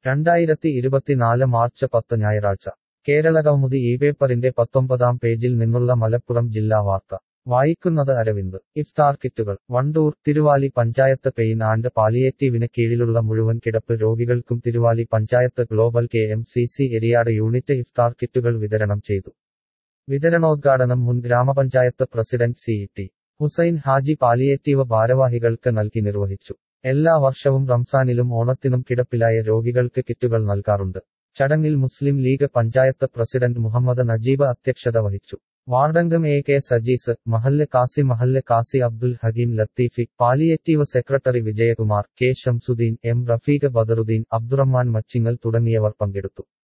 2024 March 10 ഞായറാഴ്ച കേരളകൗമുദി ഇപേപ്പറിന്റെ 19-ാം പേജിൽ നിന്നുള്ള മലപ്പുറം ജില്ലാ വാർത്ത വായിക്കുന്നത് അരവിന്ദ്. ഇഫ്താർ കിറ്റുകൾ വണ്ടൂർ. തിരുവാലി പഞ്ചായത്ത് പെയിൻ ആൻഡ് പാലിയേറ്റീവിന് കീഴിലുള്ള മുഴുവൻ കിടപ്പ് രോഗികൾക്കും Thiruvali panchayat global KMCC Eriyad unit ഇഫ്താർ കിറ്റുകൾ വിതരണം ചെയ്തു. വിതരണോദ്ഘാടനം മുൻ ഗ്രാമപഞ്ചായത്ത് president CT Hussain Haji palliative ഭാരവാഹികൾക്ക് നൽകി നിർവഹിച്ചു. എല്ലാ വർഷവും റംസാനിലും ഓണത്തിനും കിടപ്പിലായ രോഗികൾക്ക് കിറ്റുകൾ നൽകാറുണ്ട്. ചടങ്ങിൽ മുസ്ലിം ലീഗ് പഞ്ചായത്ത് പ്രസിഡന്റ് മുഹമ്മദ് നജീബ് അധ്യക്ഷത വഹിച്ചു. വാർഡംഗം AK സജീസ്, മഹല്ല് കാസി Abdul Hakeem Latheefi, palliative secretary Vijayakumar, K Shamsuddin, M Rafeeq Badaruddin, Abdurahman Machingal തുടങ്ങിയവർ പങ്കെടുത്തു.